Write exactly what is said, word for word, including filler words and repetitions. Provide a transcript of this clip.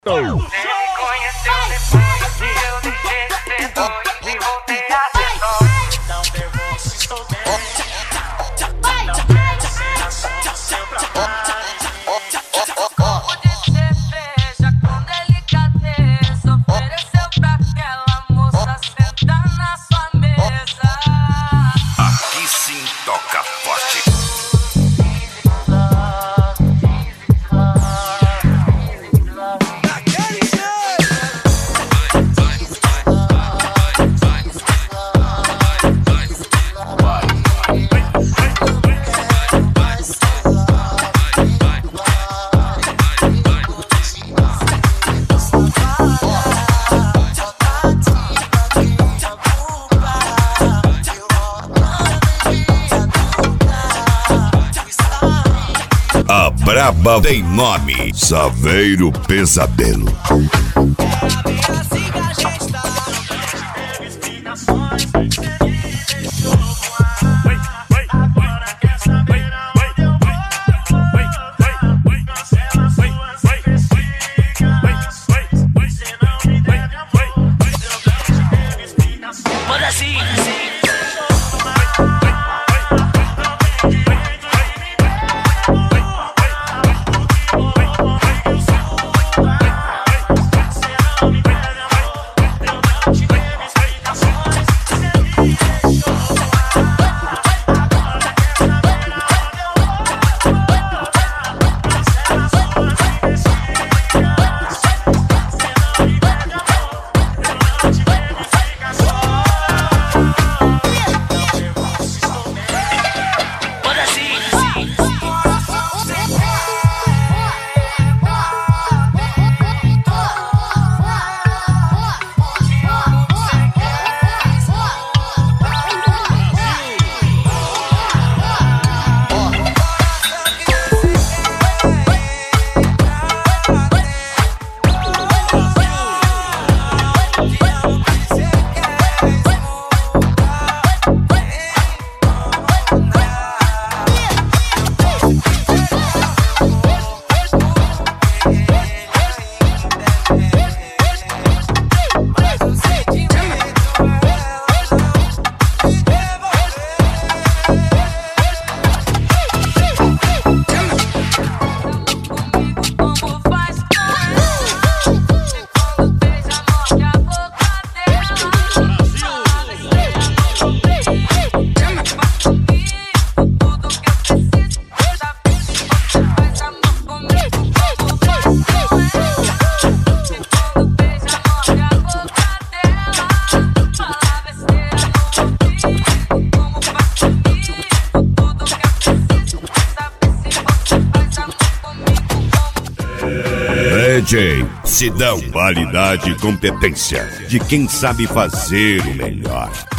Você me conheceu depois que eu deixei de ser doido e voltei a ser só. Não devo se estou bem. Não quero ser assunto seu trabalho. Copo de cerveja com delicadeza ofereceu pra aquela moça sentar na sua mesa. Aqui sim toca forte. A braba tem nome, Saveiro Pesadelo. Manda assim, assim. D J Sidão, qualidade e competência de quem sabe fazer o melhor.